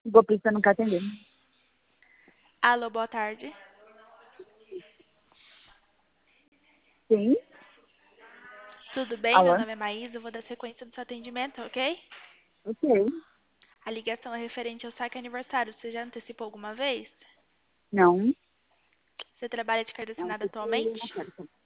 O golpista não quer atender. Alô, boa tarde. Sim? Tudo bem? Meu Alô? nome é Maísa, eu vou dar sequência do seu atendimento, ok? Ok. A ligação é referente ao saque aniversário. Você já antecipou alguma vez? Não. Você trabalha de carteira Não assinada antecipei, eu atualmente? não quero.